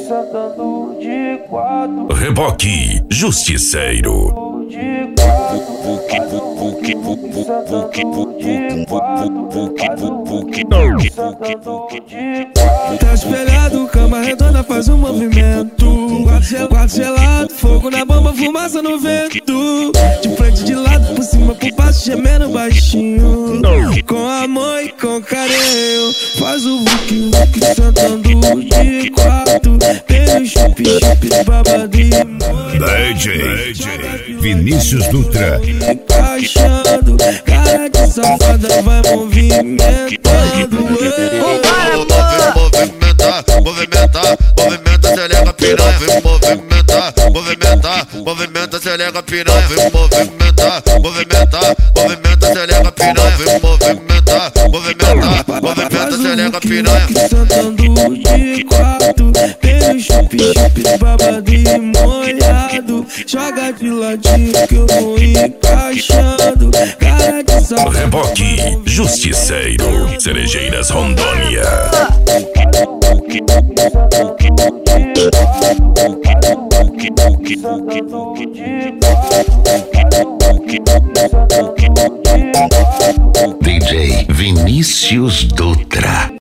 sentando de quatro. Reboque Justiceiro. Tá espelhado, cama redonda faz um movimento. Quarto gelado, fogo na bomba, fumaça no vento. De frente, de lado, por cima, por baixo, gemendo baixinho. Com amor e com carinho, faz o vuki vuki sentando de quatro. Tem o chup chup babado e DJ Vinícius Dutra. encaixando, cara de safada vai movimentando. Movimenta, selega piranha. Movimenta, selega piranha. Movimenta, selega piranha. Movimenta, selega piranha. Sentando de quatro, tem o chup chup babado e molhado. Joga de ladinho que eu vou encaixando, cara de safada. Reboque Justiceiro. Cerejeiras Rondônia. DJ Vinícius Dutra.